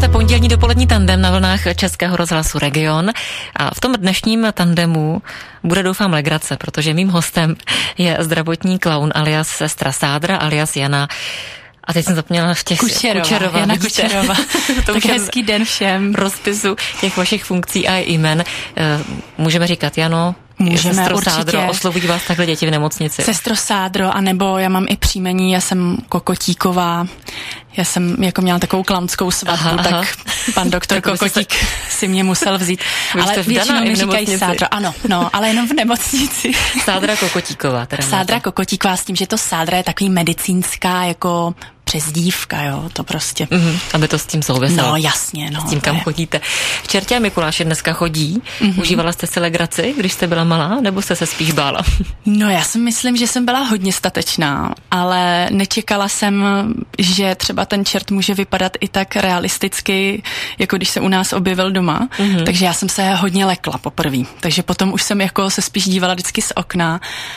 Posloucháte pondělní dopolední tandem na vlnách Českého rozhlasu Region a v tom dnešním tandemu bude, doufám, legrace, protože mým hostem je zdravotní klaun alias sestra Sádra alias Jana. A teď jsem zapomněla v těch Kučerova. Jana Kučerova. Tak hezký den všem. Rozpisu těch vašich funkcí a jmen. Můžeme říkat Jano? Můžeme, sestro určitě. Sádro, oslovují vás takhle děti v nemocnici? Sestro Sádro, anebo já mám i příjmení, já jsem Kokotíková. Já jsem jako měla takovou klaunskou svatbu, tak pan doktor Kokotík si mě musel vzít. Ale většinou mi říkají Sádro. Ano, no, ale jenom v nemocnici. Sádra Kokotíková. Sádra Kokotíková s tím, že to Sádra je takový medicínská jako přezdívka, jo, to prostě. Aby to s tím souviselo. No, jasně, no. S tím, kam chodíte. V Čertě a Mikuláši dneska chodí. Užívala jste si legraci, když jste byla malá, nebo jste se spíš bála? No, já si myslím, že jsem byla hodně statečná, ale nečekala jsem, že třeba ten čert může vypadat i tak realisticky, jako když se u nás objevil doma. Takže já jsem se hodně lekla poprvé. Takže potom už jsem jako se spíš dívala vždycky z okna.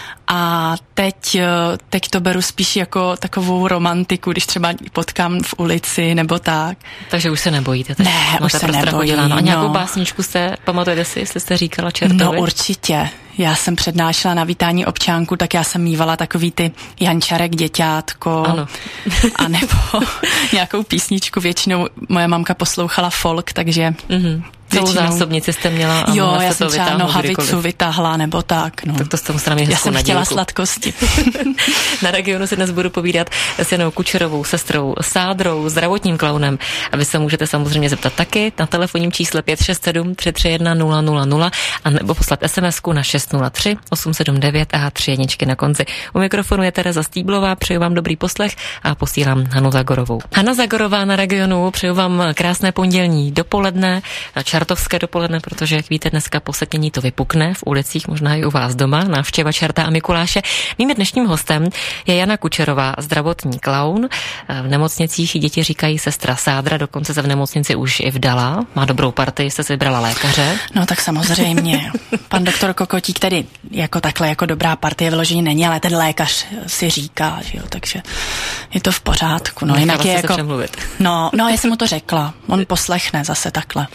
A teď to beru spíš jako takovou romantiku, když třeba potkám v ulici nebo tak. Takže už se nebojíte? Teď ne, už se nebojím. A nějakou básničku pamatujete si, jestli jste říkala čertovi? No určitě. Já jsem přednášela na vítání občánku, tak já jsem mívala takový ty Jančarek, děťátko. Ano. A nebo nějakou písničku. Většinou moje mamka poslouchala folk, takže... Celou zásobnici jste měla a jo, mohla já se to jsem třeba nohavicu vytáhla, nebo tak. No. Tak to jste musela mít. Já jsem chtěla sladkosti. Na Regionu si dnes budu povídat s Janou Kučerovou, sestrou Sádrou, zdravotním klaunem. A vy se můžete samozřejmě zeptat taky na telefonním čísle 567 331 000 a nebo poslat SMS-ku na 603 879 a 3 jedničky na konci. U mikrofonu je Tereza Stýblová, přeju vám dobrý poslech a posílám Hanu Zagorovou. Hana Zagorová na Regionu, přeju vám krásné pondělní dopoledne, čartovské dopoledne, protože, jak víte, dneska po setmění to vypukne v ulicích, možná i u vás doma, návštěva Čerta a Mikuláše. Mým dnešním hostem je Jana Kučerová, zdravotní klaun. V nemocnicích děti říkají sestra Sádra, dokonce se v nemocnici už i vdala. Má dobrou partii, jste si vybrala lékaře. No tak samozřejmě. Pan doktor Kokotík tady jako takhle, jako dobrá partie vyložení není, ale ten lékař si říká, že jo, takže je to v pořádku. No, jinak je jako... No, já jsem mu to řekla. On poslechne zase takhle.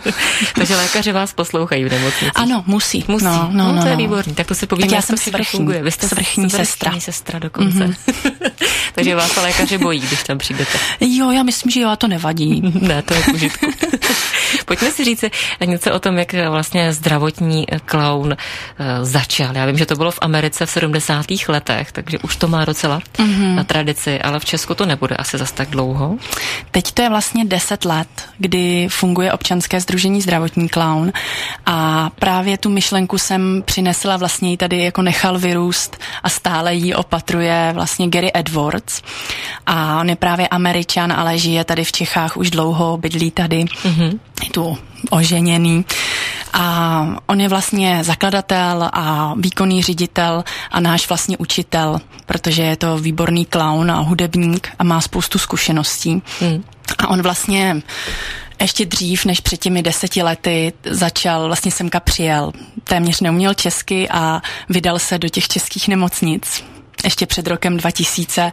Takže lékaři vás poslouchají v nemocnici. Ano, musí. No, to je výborný. Tak to si povíme, tak já jsem svrchní. Vy jste svrchní sestra dokonce. Takže vás lékaři bojí, když tam přijdete. Jo, já myslím, že jo, a to nevadí. Ne, to je v pořádku. Pojďme si říct něco o tom, jak vlastně zdravotní klaun začal. Já vím, že to bylo v Americe v 70. letech, takže už to má docela na tradici, ale v Česku to nebude asi zas tak dlouho. Teď to je vlastně 10 let, kdy funguje občanské sdružení zdravotní klaun a právě tu myšlenku jsem přinesla, vlastně ji tady jako nechal vyrůst a stále ji opatruje vlastně Gary Edwards a on je právě Američan, ale žije tady v Čechách už dlouho, bydlí tady, je tu oženěný a on je vlastně zakladatel a výkonný ředitel a náš vlastně učitel, protože je to výborný klaun a hudebník a má spoustu zkušeností. A on vlastně ještě dřív, než před těmi 10 lety začal, vlastně semka přijel, téměř neuměl česky a vydal se do těch českých nemocnic. Ještě před rokem 2000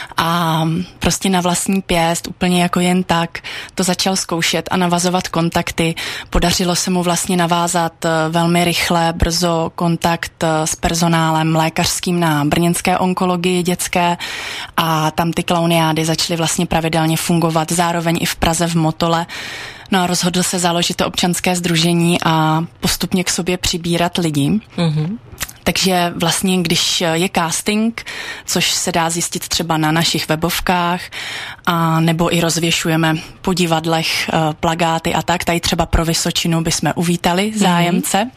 a prostě na vlastní pěst, úplně jako jen tak, to začal zkoušet a navazovat kontakty. Podařilo se mu vlastně navázat velmi rychle, brzo kontakt s personálem lékařským na brněnské onkologii dětské a tam ty klauniády začaly vlastně pravidelně fungovat, zároveň i v Praze v Motole. No a rozhodl se založit to občanské sdružení a postupně k sobě přibírat lidi. Takže vlastně, když je casting, což se dá zjistit třeba na našich webovkách, a nebo i rozvěšujeme po divadlech plakáty a tak, tady třeba pro Vysočinu bychom uvítali zájemce,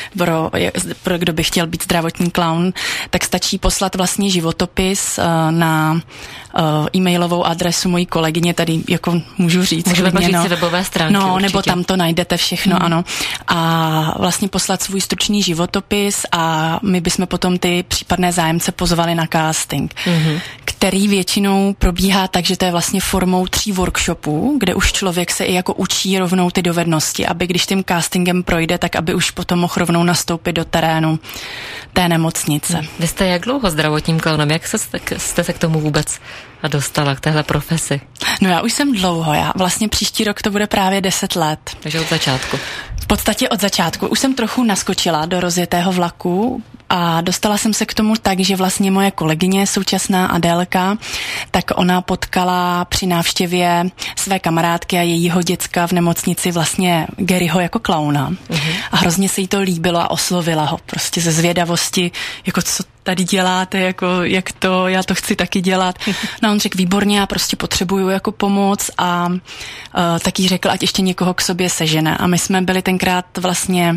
pro kdo by chtěl být zdravotní klaun, tak stačí poslat vlastně životopis na e-mailovou adresu mojí kolegyně, tady jako můžu říct. Můžeme říct si webové stránky. No, určitě. Nebo tam to najdete všechno, ano. A vlastně poslat svůj stručný životopis a my bychom potom ty případné zájemce pozvali na casting, který většinou probíhá tak, že to je vlastně formou 3 workshopů, kde už člověk se i jako učí rovnou ty dovednosti, aby když tím castingem projde, tak aby už potom mohl rovnou nastoupit do terénu té nemocnice. Vy jste jak dlouho zdravotním klaunem? Jak jste se k tomu vůbec dostala, k téhle profesi? No já už jsem dlouho, já vlastně příští rok to bude právě 10 let. Takže od začátku. V podstatě od začátku. Už jsem trochu naskočila do rozjetého vlaku a dostala jsem se k tomu tak, že vlastně moje kolegyně, současná Adélka, tak ona potkala při návštěvě své kamarádky a jejího děcka v nemocnici vlastně Garyho jako klauna. A hrozně se jí to líbilo a oslovila ho prostě ze zvědavosti, jako co tady děláte, jako jak to, já to chci taky dělat. No on řekl, výborně, já prostě potřebuju jako pomoc a taky řekl, ať ještě někoho k sobě sežene. A my jsme byli tenkrát vlastně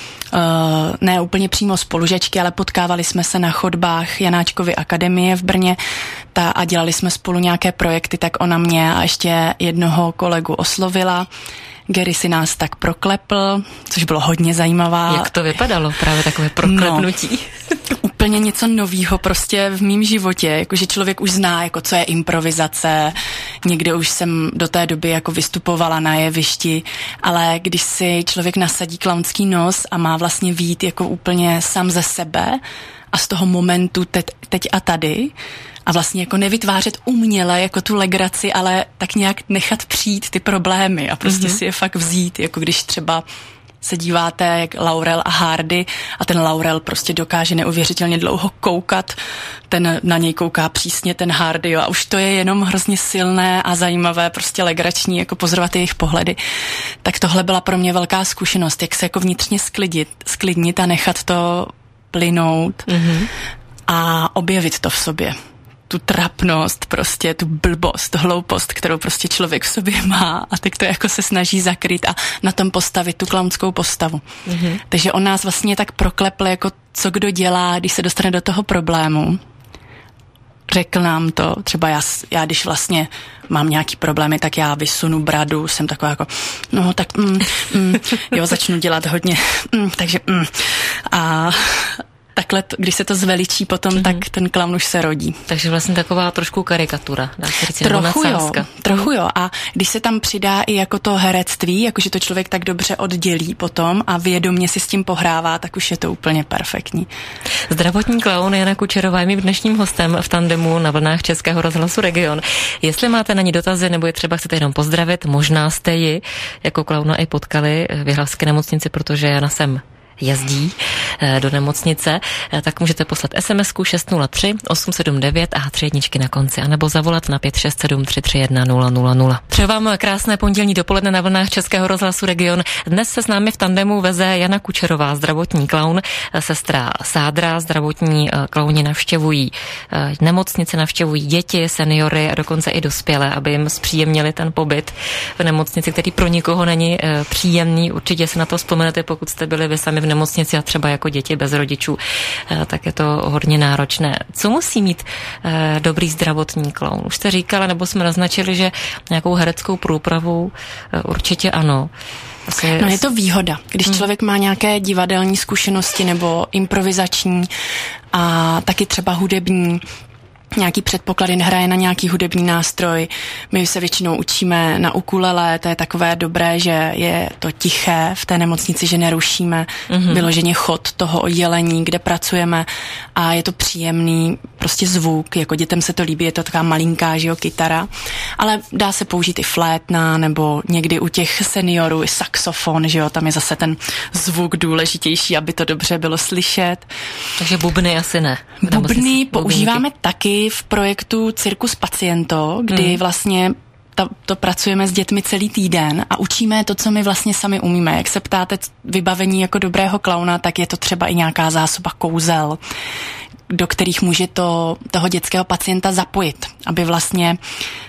ne úplně přímo spolužačky, ale potkávali jsme se na chodbách Janáčkovy akademie v Brně a dělali jsme spolu nějaké projekty, tak ona mě a ještě jednoho kolegu oslovila. Gary si nás tak proklepl, což bylo hodně zajímavá. Jak to vypadalo, právě takové proklepnutí? No, úplně něco novýho prostě v mém životě, jakože člověk už zná, jako co je improvizace, někde už jsem do té doby jako vystupovala na jevišti, ale když si člověk nasadí klaunský nos a má vlastně vyjít jako úplně sám ze sebe a z toho momentu teď a tady, a vlastně jako nevytvářet uměle jako tu legraci, ale tak nějak nechat přijít ty problémy a prostě si je fakt vzít, jako když třeba se díváte jak Laurel a Hardy a ten Laurel prostě dokáže neuvěřitelně dlouho koukat, ten na něj kouká přísně ten Hardy, jo, a už to je jenom hrozně silné a zajímavé, prostě legrační, jako pozorovat jejich pohledy. Tak tohle byla pro mě velká zkušenost, jak se jako vnitřně sklidnit a nechat to plynout a objevit to v sobě. Tu trapnost, prostě tu blbost, hloupost, kterou prostě člověk v sobě má a teď to jako se snaží zakryt a na tom postavit tu klaunskou postavu. Takže on nás vlastně tak proklepl, jako co kdo dělá, když se dostane do toho problému. Řekl nám to, třeba já když vlastně mám nějaký problémy, tak já vysunu bradu, jsem taková jako, no tak jo, začnu dělat hodně, takže a takhle, když se to zveličí potom, tak ten klaun už se rodí. Takže vlastně taková trošku karikatura, dá se říct, trochu jo. A když se tam přidá i jako to herectví, jakože to člověk tak dobře oddělí potom a vědomě si s tím pohrává, tak už je to úplně perfektní. Zdravotní klaun Jana Kučerová je mým dnešním hostem v tandemu na vlnách Českého rozhlasu Region. Jestli máte na ní dotazy, nebo je třeba chcete jenom pozdravit, možná jste ji jako klauna i potkali v Jihlavské nemocnici, protože Jana sem jezdí do nemocnice, tak můžete poslat SMS-ku 603 879 a 3 jedničky na konci, anebo zavolat na 567 331 000. Přeju vám krásné pondělní dopoledne na vlnách Českého rozhlasu Region. Dnes se s námi v tandemu veze Jana Kučerová, zdravotní klaun, sestra Sádra. Zdravotní klauni navštěvují nemocnice, navštěvují děti, seniory a dokonce i dospělé, aby jim zpříjemnili ten pobyt v nemocnici, který pro nikoho není příjemný. Určitě si na to vzpomenete, pokud jste byli vy sami v nemocnici a třeba jako děti bez rodičů, tak je to hodně náročné. Co musí mít dobrý zdravotní klaun? Už jste říkala, nebo jsme naznačili, že nějakou hereckou průpravu určitě ano. No je to výhoda, když člověk má nějaké divadelní zkušenosti nebo improvizační a taky třeba hudební, nějaký předpoklady, hraje na nějaký hudební nástroj. My se většinou učíme na ukulele, to je takové dobré, že je to tiché v té nemocnici, že nerušíme vyloženě chod toho oddělení, kde pracujeme a je to příjemný prostě zvuk, jako dětem se to líbí, je to taková malinká, že jo, kytara, ale dá se použít i flétna nebo někdy u těch seniorů i saxofon, že jo, tam je zase ten zvuk důležitější, aby to dobře bylo slyšet. Takže bubny asi ne. Bubny používáme taky v projektu Cirkus Paciento, kdy vlastně to pracujeme s dětmi celý týden a učíme to, co my vlastně sami umíme. Jak se ptáte vybavení jako dobrého klauna, tak je to třeba i nějaká zásoba kouzel, do kterých může toho dětského pacienta zapojit, aby vlastně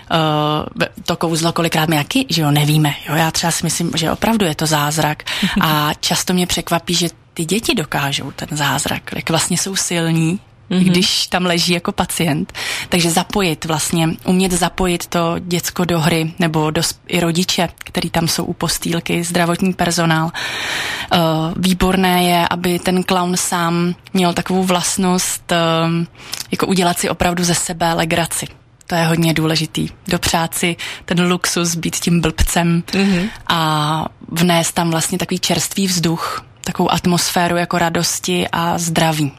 to kouzlo kolikrát my taky, že jo, nevíme. Jo, já třeba si myslím, že opravdu je to zázrak a často mě překvapí, že ty děti dokážou ten zázrak, jak vlastně jsou silní když tam leží jako pacient. Takže umět zapojit to děcko do hry, nebo i rodiče, který tam jsou u postýlky, zdravotní personál. Výborné je, aby ten klaun sám měl takovou vlastnost, jako udělat si opravdu ze sebe legraci. To je hodně důležitý. Dopřát si ten luxus, být tím blbcem a vnést tam vlastně takový čerstvý vzduch, takovou atmosféru jako radosti a zdraví.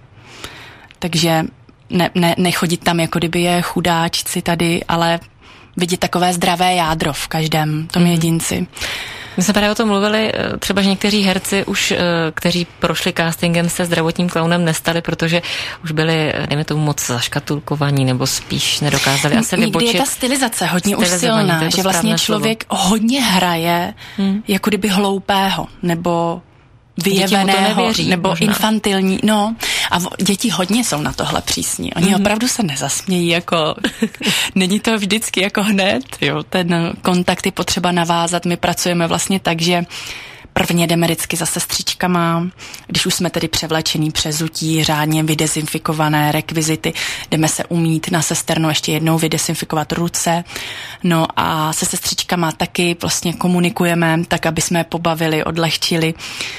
Takže nechodit tam, jako kdyby je chudáčci tady, ale vidět takové zdravé jádro v každém tom jedinci. My jsme právě o tom mluvili, třeba, že někteří herci už, kteří prošli castingem, se zdravotním klaunem nestali, protože už byli, dejme tomu, moc zaškatulkovaní, nebo spíš nedokázali asi vybočit. Někdy je ta stylizace hodně už silná, že vlastně člověk hodně hraje jako kdyby hloupého, nebo vyjeveného, nebo možná infantilní. No, a děti hodně jsou na tohle přísní. Oni opravdu se nezasmějí, jako není to vždycky jako hned, jo. Ten kontakt je potřeba navázat. My pracujeme vlastně tak, že prvně jdeme vždycky za sestřičkama, když už jsme tedy převlečení, přezutí, řádně vydezinfikované rekvizity, jdeme se umýt na sesternu, ještě jednou vydezinfikovat ruce. No a se sestřičkama taky vlastně komunikujeme, tak aby jsme pobavili, odlehčili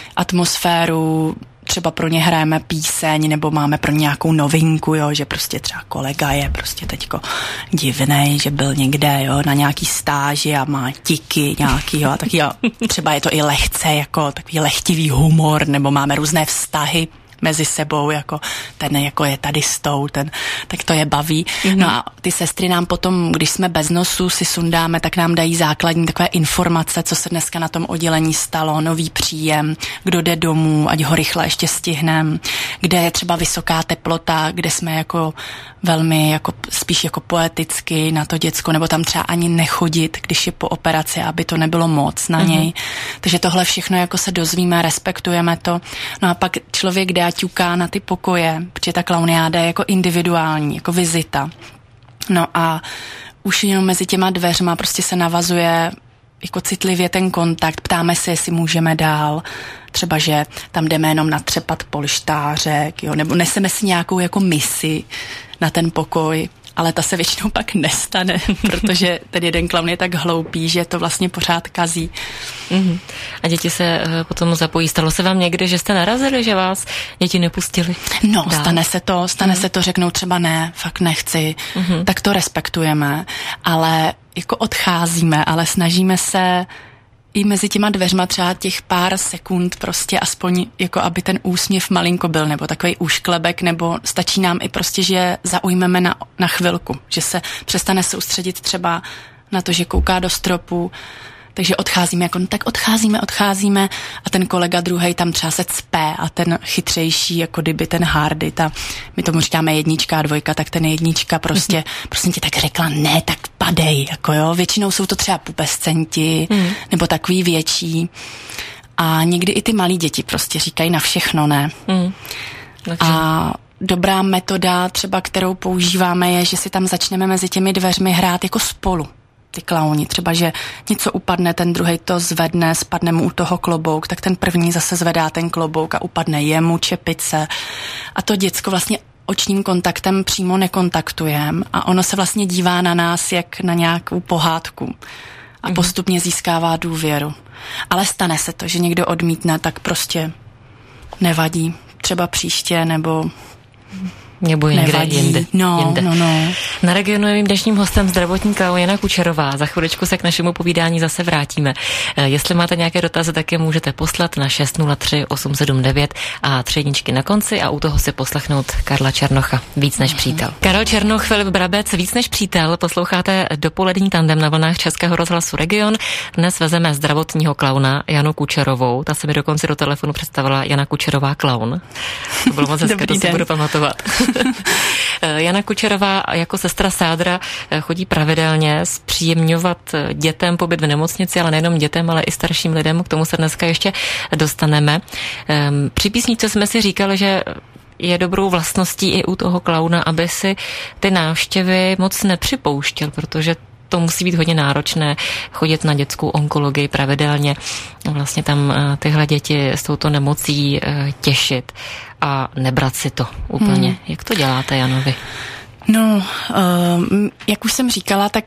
atmosféru. Třeba pro ně hrajeme píseň, nebo máme pro nějakou novinku, jo, že prostě třeba kolega je prostě teďko divnej, že byl někde, jo, na nějaký stáži a má tiky nějaký, jo, a taky, jo, třeba je to i lehce, jako takový lehtivý humor, nebo máme různé vztahy mezi sebou, jako ten jako je tady s tou, tak to je baví. No a ty sestry nám potom, když jsme bez nosu si sundáme, tak nám dají základní takové informace, co se dneska na tom oddělení stalo, nový příjem, kdo jde domů, ať ho rychle ještě stihnem, kde je třeba vysoká teplota, kde jsme jako velmi jako spíš jako poeticky na to děcko, nebo tam třeba ani nechodit, když je po operaci, aby to nebylo moc na něj. Takže tohle všechno jako se dozvíme, respektujeme to. No a pak člověk jde a ťuká na ty pokoje, protože ta klauniáda je jako individuální, jako vizita. No a už jenom mezi těma dveřma prostě se navazuje jako citlivě ten kontakt, ptáme se, jestli můžeme dál, třeba, že tam jdeme jenom natřepat polštářek, jo, nebo neseme si nějakou jako misi na ten pokoj, ale ta se většinou pak nestane, protože ten jeden klaun je tak hloupý, že to vlastně pořád kazí. A děti se potom zapojí. Stalo se vám někdy, že jste narazili, že vás děti nepustili? No, dál? stane se to, řeknou třeba ne, fakt nechci, tak to respektujeme, ale jako odcházíme, ale snažíme se i mezi těma dveřma třeba těch pár sekund prostě aspoň jako aby ten úsměv malinko byl, nebo takový úšklebek, nebo stačí nám i prostě, že zaujmeme na chvilku, že se přestane soustředit třeba na to, že kouká do stropu, takže odcházíme, jako, no tak odcházíme a ten kolega druhej tam třeba se cpe a ten chytřejší, jako kdyby ten hardy, my tomu říkáme 1 a 2, tak ten 1 prostě, prosím tě, tak řekla ne, tak padej, jako jo, většinou jsou to třeba pubescenti, nebo takový větší a někdy i ty malí děti prostě říkají na všechno ne. A dobrá metoda třeba, kterou používáme je, že si tam začneme mezi těmi dveřmi hrát jako spolu. Ty klauni, třeba, že něco upadne, ten druhej to zvedne, spadne mu u toho klobouk, tak ten první zase zvedá ten klobouk a upadne jemu čepice. A to děcko vlastně očním kontaktem přímo nekontaktujeme a ono se vlastně dívá na nás jak na nějakou pohádku a postupně získává důvěru. Ale stane se to, že někdo odmítne, tak prostě nevadí. Třeba příště nebo nebo někde jinde. No. Na Regionu je mým dnešním hostem zdravotní klaun Jana Kučerová. Za chviličku se k našemu povídání zase vrátíme. Jestli máte nějaké dotazy, tak je můžete poslat na 603 879 a 3 jedničky na konci a u toho si poslechnout Karla Černocha. Víc než přítel. Karel Černoch, Filip Brabec, Víc než přítel. Posloucháte dopolední tandem na vlnách Českého rozhlasu Region. Dnes vezeme zdravotního klauna Janu Kučerovou. Ta se mi dokonce do telefonu představila Jana Kučerová klaun. To bylo moc hezké, to si budu pamatovat. Jana Kučerová jako sestra Sádra chodí pravidelně zpříjemňovat dětem pobyt v nemocnici, ale nejenom dětem, ale i starším lidem. K tomu se dneska ještě dostaneme. Při písničce jsme si říkali, že je dobrou vlastností i u toho klauna, aby si ty návštěvy moc nepřipouštěl, protože to musí být hodně náročné chodit na dětskou onkologii pravidelně, vlastně tam tyhle děti s touto nemocí těšit a nebrat si to úplně. Jak to děláte, Janovi? No, jak už jsem říkala, tak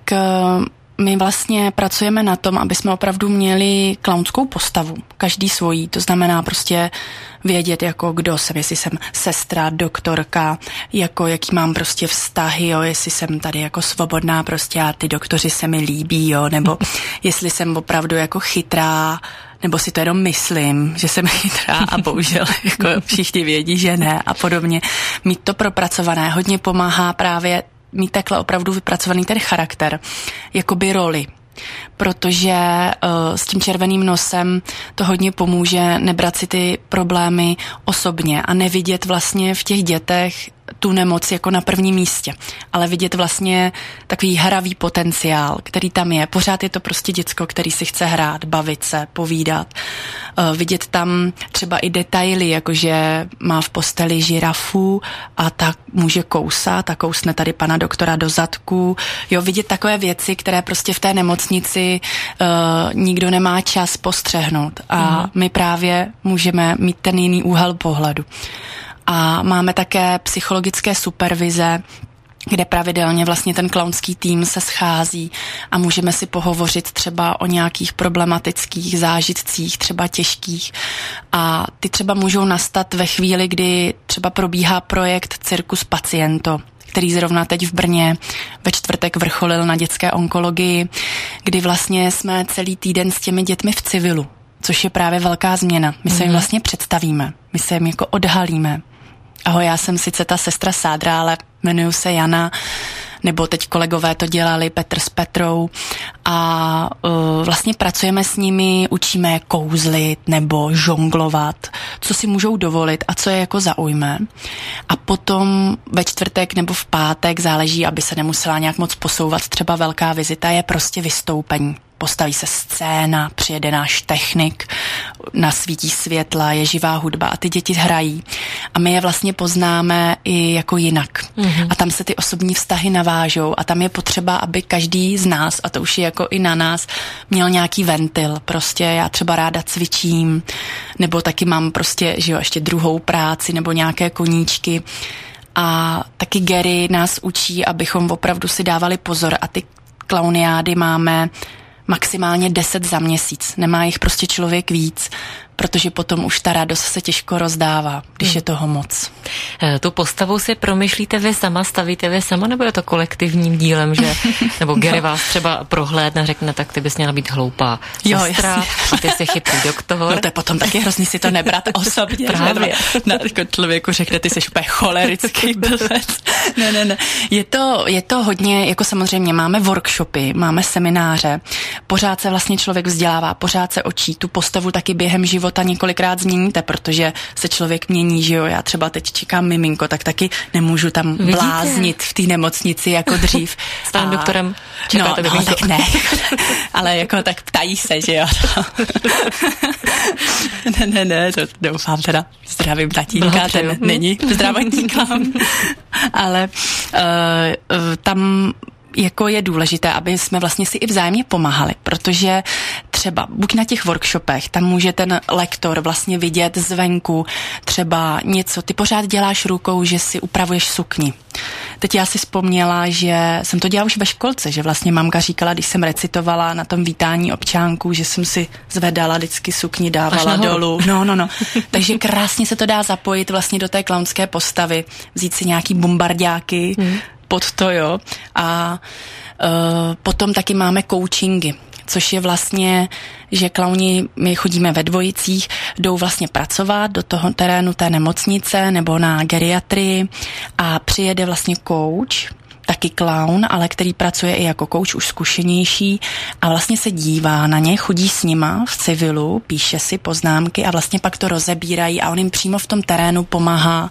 my vlastně pracujeme na tom, aby jsme opravdu měli klaunskou postavu, každý svojí, to znamená prostě vědět, jako kdo jsem, jestli jsem sestra, doktorka, jako jaký mám prostě vztahy, jo, jestli jsem tady jako svobodná prostě a ty doktoři se mi líbí, jo, nebo jestli jsem opravdu jako chytrá, nebo si to jenom myslím, že jsem chytrá a bohužel jako všichni vědí, že ne a podobně. Mít to propracované hodně pomáhá právě mít takhle opravdu vypracovaný ten charakter, jakoby roli. Protože s tím červeným nosem to hodně pomůže nebrat si ty problémy osobně a nevidět vlastně v těch dětech tu nemoc jako na prvním místě, ale vidět vlastně takový hravý potenciál, který tam je. Pořád je to prostě děcko, který si chce hrát, bavit se, povídat. Vidět tam třeba i detaily, jakože má v posteli žirafu a tak může kousat a kousne tady pana doktora do zadku. Jo, vidět takové věci, které prostě v té nemocnici nikdo nemá čas postřehnout a my právě můžeme mít ten jiný úhel pohledu. A máme také psychologické supervize, kde pravidelně vlastně ten klaunský tým se schází a můžeme si pohovořit třeba o nějakých problematických zážitcích, třeba těžkých. A ty třeba můžou nastat ve chvíli, kdy třeba probíhá projekt Cirkus Paciento, který zrovna teď v Brně ve čtvrtek vrcholil na dětské onkologii, kdy vlastně jsme celý týden s těmi dětmi v civilu, což je právě velká změna. My se jim vlastně představíme, my se jim jako odhalíme. Ahoj, já jsem sice ta sestra Sádra, ale jmenuju se Jana, nebo teď kolegové to dělali, Petr s Petrou a vlastně pracujeme s nimi, učíme je kouzlit nebo žonglovat, co si můžou dovolit a co je jako zaujme. A potom ve čtvrtek nebo v pátek, záleží, aby se nemusela nějak moc posouvat, třeba velká vizita, je prostě vystoupení. Postaví se scéna, přijede náš technik, nasvítí světla, je živá hudba a ty děti hrají. A my je vlastně poznáme i jako jinak. A tam se ty osobní vztahy navážou a tam je potřeba, aby každý z nás, a to už je jako i na nás, měl nějaký ventil. Prostě já třeba ráda cvičím, nebo taky mám prostě, že jo, ještě druhou práci, nebo nějaké koníčky. A taky Gary nás učí, abychom opravdu si dávali pozor a ty klauniády máme maximálně 10 za měsíc. Nemá jich prostě člověk víc, protože potom už ta radost se těžko rozdává, když je toho moc. Tu postavu si promyšlíte vy sama, stavíte vy sama, nebo je to kolektivním dílem, že nebo Gary vás třeba prohlédne, řekne, tak ty bys měla být hloupá sestra a ty jsi chytrý doktor. No to je potom taky hrozný si to nebrat osobně. Právě. Jako člověku řekne, ty jsi úplně cholerický blbec. Ne. Je to hodně, jako samozřejmě máme workshopy, máme semináře, pořád se vlastně člověk vzdělává, pořád se učí, tu postavu taky během života několikrát změníte, protože se člověk mění, že jo, já třeba teď čekám miminko, tak taky nemůžu tam bláznit v té nemocnici jako dřív. S panem doktorem čekáte miminko. Tak ne, ale jako tak ptají se, že jo. ne, to doufám teda, zdravím tatínka, ten není zdravotní klaun, ale tam jako je důležité, aby jsme vlastně si i vzájemně pomáhali, protože třeba buď na těch workshopech, tam může ten lektor vlastně vidět zvenku třeba něco, ty pořád děláš rukou, že si upravuješ sukni. Teď já si vzpomněla, že jsem to dělala už ve školce, že vlastně mamka říkala, když jsem recitovala na tom vítání občánků, že jsem si zvedala vždycky sukni, dávala dolů. No. Takže krásně se to dá zapojit vlastně do té klaunské postavy, vzít si nějaký bombardáky, pod to, jo. A potom taky máme coachingy, což je vlastně, že klauni, my chodíme ve dvojicích, jdou vlastně pracovat do toho terénu té nemocnice nebo na geriatrii a přijede vlastně coach, taky klaun, ale který pracuje i jako coach, už zkušenější a vlastně se dívá na ně, chodí s nima v civilu, píše si poznámky a vlastně pak to rozebírají a on jim přímo v tom terénu pomáhá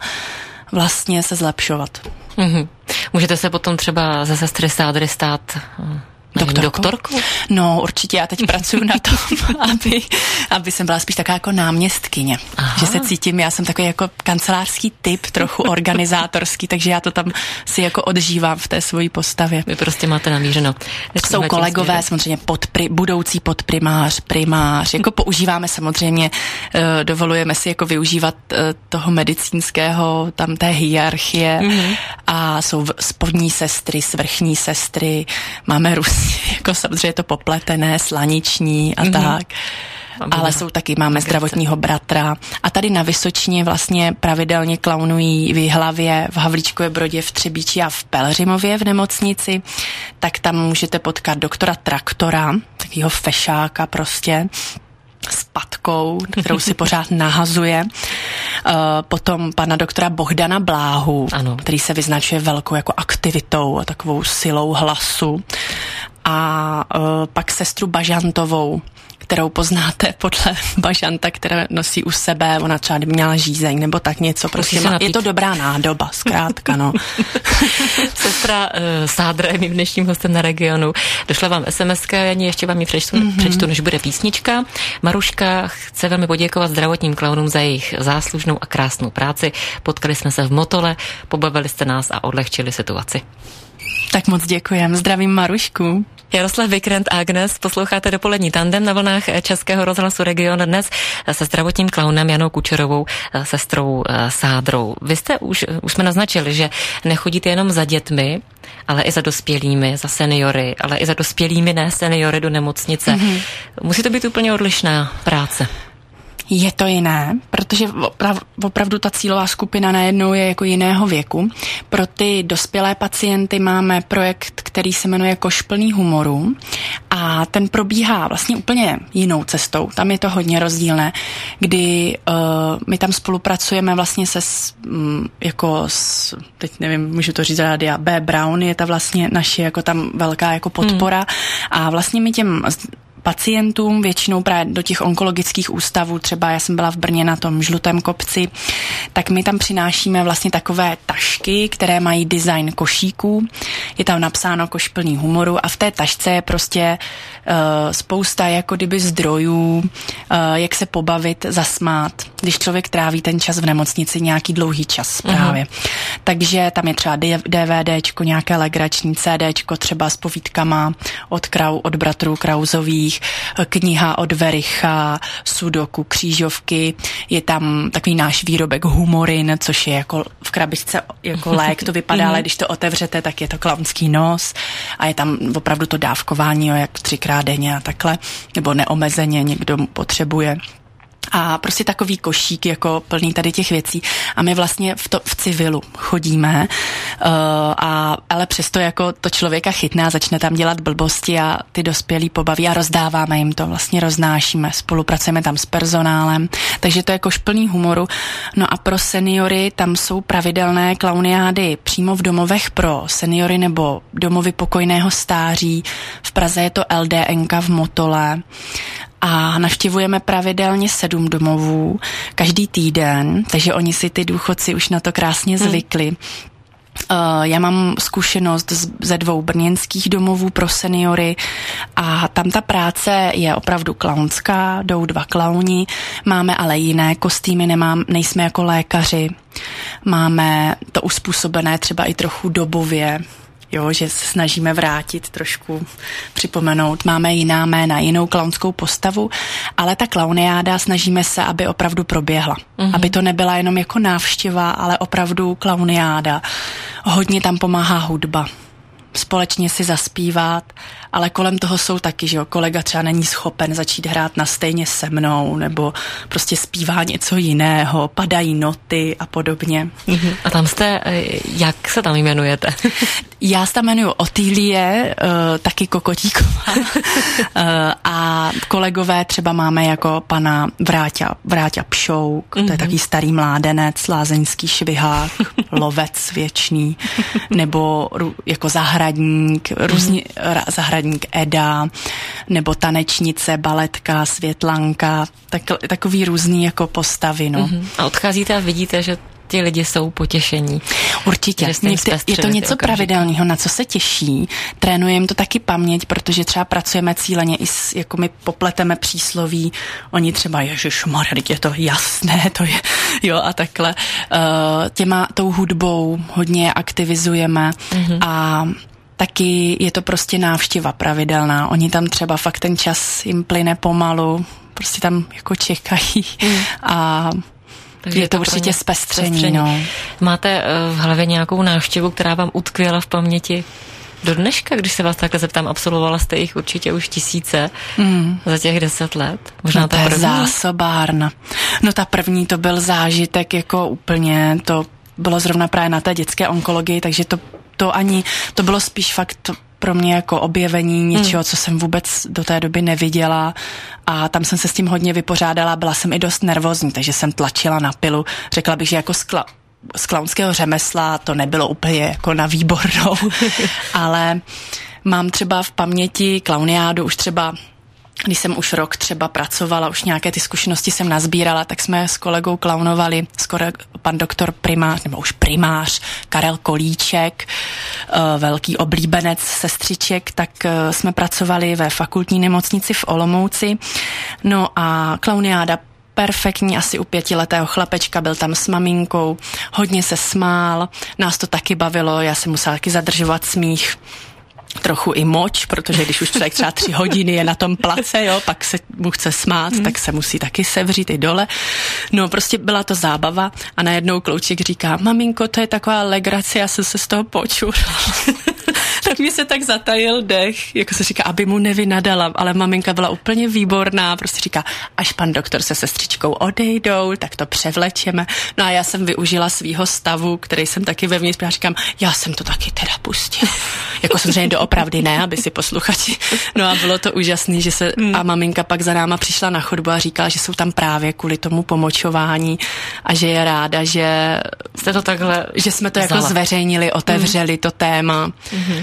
vlastně se zlepšovat. Můžete se potom třeba ze sestry Sádry stát Doktorku? No, určitě, já teď pracuji na tom, aby jsem byla spíš taková jako náměstkyně. Aha. Že se cítím, já jsem takový jako kancelářský typ, trochu organizátorský, takže já to tam si jako odžívám v té svojí postavě. Vy prostě máte namířeno. Jsou kolegové, samozřejmě budoucí podprimář, primář, jako používáme samozřejmě, dovolujeme si jako využívat toho medicínského, tam té hierarchie a jsou spodní sestry, svrchní sestry, máme jako samozřejmě je to popletené, slaniční a tak. Ale jsou taky, máme zdravotního bratra. A tady na Vysočině vlastně pravidelně klaunují v Jihlavě, v Havlíčkově Brodě, v Třebíči a v Pelhřimově v nemocnici. Tak tam můžete potkat doktora Traktora, takovýho fešáka prostě, s patkou, kterou si pořád nahazuje. Potom pana doktora Bohdana Bláhu, ano, který se vyznačuje velkou jako aktivitou a takovou silou hlasu. A pak sestru Bažantovou, kterou poznáte podle bažanta, která nosí u sebe, ona třeba měla žízeň nebo tak něco. Prostě je to dobrá nádoba, zkrátka, no. Sestra Sádra je mým dnešním hostem na Regionu. Došla vám SMS-ka, ještě vám ji přečtu, než bude písnička. Maruška chce velmi poděkovat zdravotním klaunům za jejich záslužnou a krásnou práci. Potkali jsme se v Motole, pobavili jste nás a odlehčili situaci. Tak moc děkujem. Zdravím Marušku. Jaroslav Vikrent a Agnes, posloucháte Dopolední tandem na vlnách Českého rozhlasu Region dnes se zdravotním klaunem Janou Kučerovou, sestrou Sádrou. Vy jste už jsme naznačili, že nechodíte jenom za dětmi, ale i za dospělými, za seniory, ale i za dospělými, ne seniory do nemocnice. Musí to být úplně odlišná práce. Je to jiné, protože opravdu ta cílová skupina najednou je jako jiného věku. Pro ty dospělé pacienty máme projekt, který se jmenuje Koš plný humoru a ten probíhá vlastně úplně jinou cestou. Tam je to hodně rozdílné, kdy my tam spolupracujeme vlastně teď nevím, můžu to říct rádia, B. Brown, je ta vlastně naše jako tam velká jako podpora a vlastně my těm pacientům, většinou právě do těch onkologických ústavů, třeba já jsem byla v Brně na tom Žlutém kopci, tak my tam přinášíme vlastně takové tašky, které mají design košíků. Je tam napsáno Koš plný humoru a v té tašce je prostě spousta jako kdyby zdrojů, jak se pobavit, zasmát, když člověk tráví ten čas v nemocnici, nějaký dlouhý čas právě. Takže tam je třeba DVDčko, nějaké legrační CDčko, třeba s povídkama od bratrů Krausových, kniha od Vericha, sudoku, křížovky, je tam takový náš výrobek Humorin, což je jako v krabičce jako lék, to vypadá, ale když to otevřete, tak je to klaunský nos a je tam opravdu to dávkování, jak 3x denně a takhle, nebo neomezeně někdo potřebuje. A prostě takový košík jako plný tady těch věcí. A my vlastně v civilu chodíme, ale přesto jako to člověka chytne a začne tam dělat blbosti a ty dospělí pobaví a rozdáváme jim to, vlastně roznášíme, spolupracujeme tam s personálem, takže to je Koš plný humoru. No a pro seniory tam jsou pravidelné klauniády přímo v domovech pro seniory nebo domovy pokojného stáří. V Praze je to LDNka v Motole. A navštěvujeme pravidelně 7 domovů každý týden, takže oni si ty důchodci už na to krásně zvykli. Já mám zkušenost ze 2 brněnských domovů pro seniory a tam ta práce je opravdu klaunská, jdou 2 klauni, máme ale jiné kostýmy, nejsme jako lékaři, máme to uspůsobené třeba i trochu dobově, jo, že se snažíme vrátit, trošku připomenout. Máme jiná jména, jinou klaunskou postavu, ale ta klauniáda snažíme se, aby opravdu proběhla. Aby to nebyla jenom jako návštěva, ale opravdu klauniáda. Hodně tam pomáhá hudba. Společně si zaspívat, ale kolem toho jsou taky, že jo, kolega třeba není schopen začít hrát na stejně se mnou, nebo prostě zpívá něco jiného, padají noty a podobně. A tam jste, jak se tam jmenujete? Já se tam jmenuji Otýlie, taky Kokotíková. A kolegové třeba máme jako pana Vráťa Pšouk, to je takový starý mládenec, lázeňský švihák, lovec věčný, nebo jako zahradník, zahradník Eda, nebo tanečnice, baletka, Světlanka, takový různý jako postavy, no. A odcházíte a vidíte, že ti lidi jsou potěšení. Určitě. Je to něco pravidelného, na co se těší. Trénujeme to taky paměť, protože třeba pracujeme cíleně i jako my popleteme přísloví. Oni třeba, ježišmarja, je to jasné, to je, jo, a takhle. Tou hudbou hodně aktivizujeme a taky je to prostě návštěva pravidelná. Oni tam třeba fakt ten čas jim plyne pomalu, prostě tam jako čekají a takže je to určitě zpestření. No. Máte v hlavě nějakou návštěvu, která vám utkvěla v paměti do dneška, když se vás takhle zeptám? Absolvovala jste jich určitě už tisíce za těch 10 let. Možná to je zásobárna. No ta první to byl zážitek jako úplně, to bylo zrovna právě na té dětské onkologii, takže to bylo spíš fakt pro mě jako objevení něčeho, co jsem vůbec do té doby neviděla a tam jsem se s tím hodně vypořádala, byla jsem i dost nervózní, takže jsem tlačila na pilu. Řekla bych, že jako z klaunského řemesla to nebylo úplně jako na výbornou, ale mám třeba v paměti klauniádu už třeba, když jsem už rok třeba pracovala, už nějaké ty zkušenosti jsem nazbírala, tak jsme s kolegou klaunovali, pan doktor primář, nebo už primář, Karel Kolíček, velký oblíbenec sestřiček, tak jsme pracovali ve fakultní nemocnici v Olomouci. No a klauniáda perfektní, asi u 5letého chlapečka, byl tam s maminkou, hodně se smál, nás to taky bavilo, já jsem musela taky zadržovat smích, trochu i moč, protože když už člověk třeba 3 hodiny je na tom place, jo, pak se mu chce smát, tak se musí taky sevřít i dole. No prostě byla to zábava a najednou Klouček říká, maminko, to je taková legrace, já jsem se z toho počurala. Tak mi se tak zatajil dech, jako se říká, aby mu nevynadala, ale maminka byla úplně výborná, prostě říká, až pan doktor se sestřičkou odejdou, tak to převlečeme. No a já jsem využila svýho stavu, který jsem taky vevnitř, a říkám, já jsem to taky teda pustila. Jako samozřejmě doopravdy ne, aby si posluchači. No a bylo to úžasný, že se a maminka pak za náma přišla na chodbu a říkala, že jsou tam právě kvůli tomu pomočování a že je ráda, že jste to takhle že jsme to jako zveřejnili, otevřeli to téma.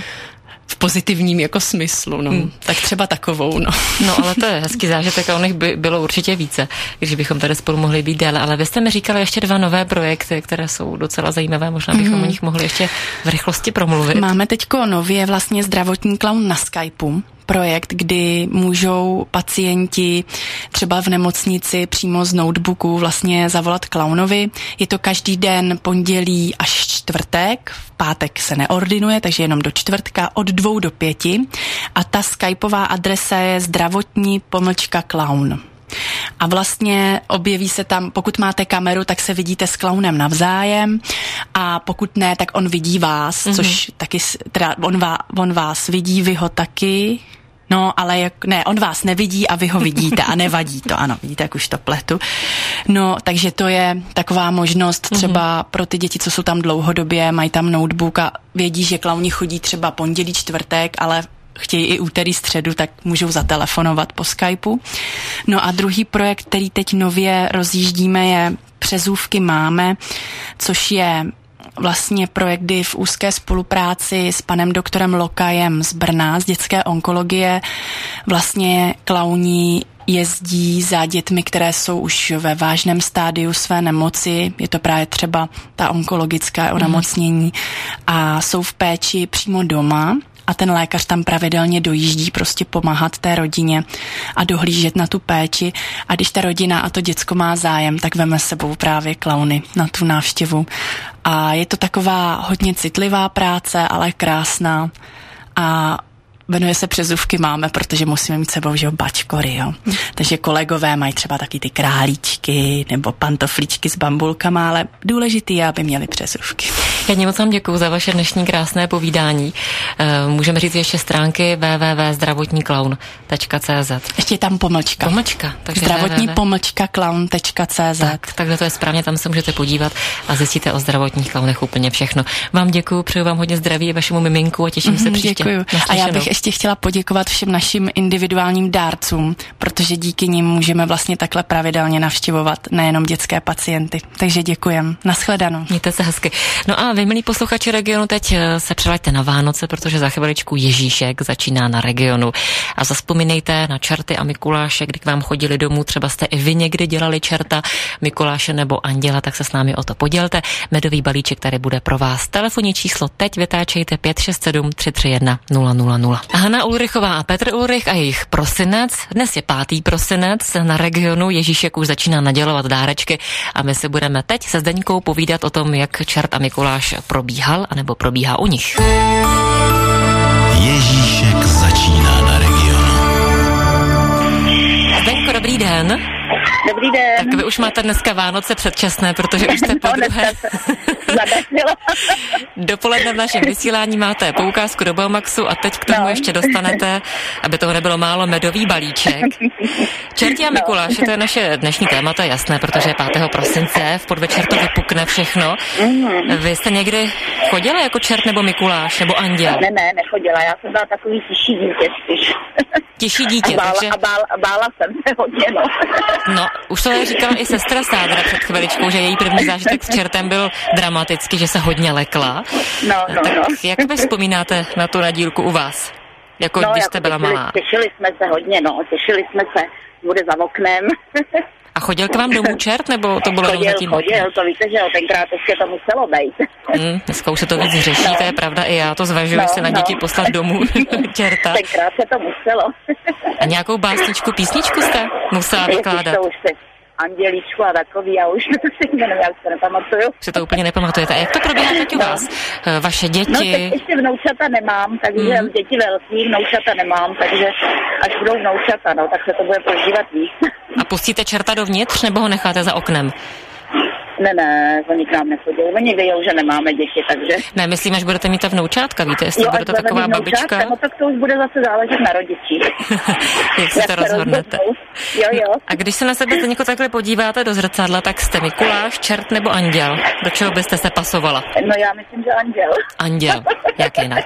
V pozitivním jako smyslu, no. Tak třeba takovou, no. No, ale to je hezký zážitek a o nich by bylo určitě více, když bychom tady spolu mohli být déle. Ale vy jste mi říkali ještě 2 nové projekty, které jsou docela zajímavé, možná bychom o nich mohli ještě v rychlosti promluvit. Máme teďko nově vlastně zdravotní klaun na Skypeu. Projekt, kdy můžou pacienti třeba v nemocnici přímo z notebooku vlastně zavolat klaunovi. Je to každý den pondělí až čtvrtek, v pátek se neordinuje, takže jenom do čtvrtka od 2 do 5 a ta skypová adresa je zdravotní-klaun. A vlastně objeví se tam, pokud máte kameru, tak se vidíte s klaunem navzájem a pokud ne, tak on vidí vás, což taky, teda on vás vidí, vy ho taky. No, ale on vás nevidí a vy ho vidíte a nevadí to, ano, vidíte, jak už to pletu. No, takže to je taková možnost třeba pro ty děti, co jsou tam dlouhodobě, mají tam notebook a vědí, že klauni chodí třeba pondělí, čtvrtek, ale chtějí i úterý, středu, tak můžou zatelefonovat po Skypeu. No a druhý projekt, který teď nově rozjíždíme, je Přezůvky máme, což je vlastně projekt, kdy v úzké spolupráci s panem doktorem Lokajem z Brna, z dětské onkologie, vlastně klauni jezdí za dětmi, které jsou už ve vážném stádiu své nemoci, je to právě třeba ta onkologická onemocnění a jsou v péči přímo doma a ten lékař tam pravidelně dojíždí prostě pomáhat té rodině a dohlížet na tu péči a když ta rodina a to děcko má zájem, tak veme s sebou právě klauny na tu návštěvu a je to taková hodně citlivá práce, ale krásná a jmenuje se Přezůvky máme, protože musíme mít sebou, že bačkory, jo. Takže kolegové mají třeba taky ty králíčky nebo pantoflíčky s bambulkama, ale důležitý je, aby měli přezůvky. Já moc vám děkuju za vaše dnešní krásné povídání. Můžeme říct ještě stránky www.zdravotníklaun.cz. Ještě je tam pomlčka. Takže zdravotní-klaun.cz. Takže to je správně, tam se můžete podívat a zjistíte o zdravotních klaunech úplně všechno. Vám děkuju, přeju vám hodně zdraví vašemu miminku a těším se příště. Děkuju. A já bych ještě chtěla poděkovat všem našim individuálním dárcům, protože díky nim můžeme vlastně takhle pravidelně navštěvovat nejenom dětské pacienty. Takže děkujem. Nashledanou. Mějte se hezky. No a vy, milí posluchači Regionu, teď se přelaďte na Vánoce, protože za chviličku Ježíšek začíná na Regionu. A zavzpomínejte na čerty a Mikuláše, kdy k vám chodili domů, třeba jste i vy někdy dělali čerta, Mikuláše nebo anděla, tak se s námi o to podělte. Medový balíček tady bude pro vás. Telefonní číslo teď vytáčejte 567 331 000. Hana Ulrichová a Petr Ulrich a jejich prosinec. Dnes je 5. prosinec, na Regionu Ježíšek už začíná nadělovat dárečky a my si budeme teď se Zdeňkou povídat o tom, jak čert a Mikuláš probíhal, anebo probíhá u nich. Ježíšek začíná na Regionu. Zdeňko, dobrý den. Dobrý den. Tak vy už máte dneska Vánoce předčasné, protože už jste podruhé. Dopoledne v našem vysílání máte poukázku do Baumaxu a teď k tomu ještě dostanete, aby toho nebylo málo, medový balíček. Čerti a Mikuláše, to je naše dnešní téma, to je jasné, protože 5. prosince v podvečer to vypukne všechno. Vy jste někdy chodila jako čert nebo Mikuláš nebo anděl? Ne, nechodila, já jsem byla takový tiší dítě spíš. Tiší dítě, takže... A bála jsem se hodně, no. No, už to říkala i sestra Sádra před chviličkou, že její první zážitek s čertem byl dramatický, že se hodně lekla. No. Jak vy vzpomínáte na tu nadílku u vás? Jako když jste byla malá. Těšili jsme se hodně, těšili jsme se, bude za oknem. A chodil k vám domů čert, nebo to bylo zatím? Chodil, to víte, že tenkrát ještě to muselo být. Dneska už se to víc řeší, to je pravda, i já to zvažuji, si na děti poslat domů čerta. Tenkrát se to muselo. A nějakou básničku, písničku jste musela vykládat? Andělíčku a takový, já už si jmenuji, já se nepamatuju. Si to úplně nepamatujete. A jak to probíhá teď u vás? Vaše děti? No teď ještě vnoučata nemám, takže děti velký, vnoučata nemám, takže až budou vnoučata, tak se to bude prožívat víc. A pustíte čerta dovnitř, nebo ho necháte za oknem? Ne, oni k nám nechodí. Oni vějou, že nemáme děti, takže... Ne, myslím, až budete mít ta vnoučátka, víte, jestli budete taková babička. No tak to už bude zase záležet na rodičích. Jak si to rozhodnete. Jo. A když se na sebe někoho takhle podíváte do zrcadla, tak jste Mikuláš, čert nebo anděl? Do čeho byste se pasovala? No já myslím, že anděl. Anděl, jak jinak.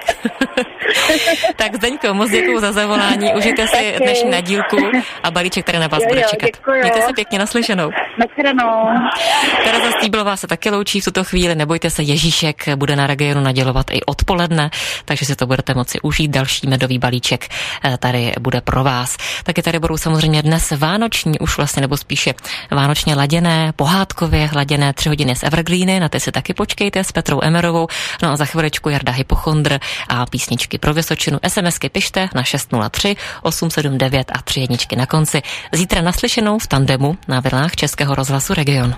Tak Zdeňko, moc děkuju za zavolání, užijte si dnešní nadílku a balíček, který na vás bude čekat. Děkuju. Mějte se pěkně, naslyšenou. Nashledanou. Tereza Stýblová se taky loučí v tuto chvíli, nebojte se, Ježíšek bude na Regionu nadělovat i odpoledne, takže si to budete moci užít. Další medový balíček tady bude pro vás. Taky tady budou samozřejmě dnes vánoční, už vlastně, nebo spíše vánočně laděné, pohádkově laděné 3 hodiny z Evergreeny, na ty si taky počkejte s Petrou Emerovou, no a za chviličku Jarda Hypochondr a písničky pro Vysočinu. SMSky pište na 603 879 a 3 jedničky na konci. Zítra naslyšenou v tandemu na vlnách Českého rozhlasu Region.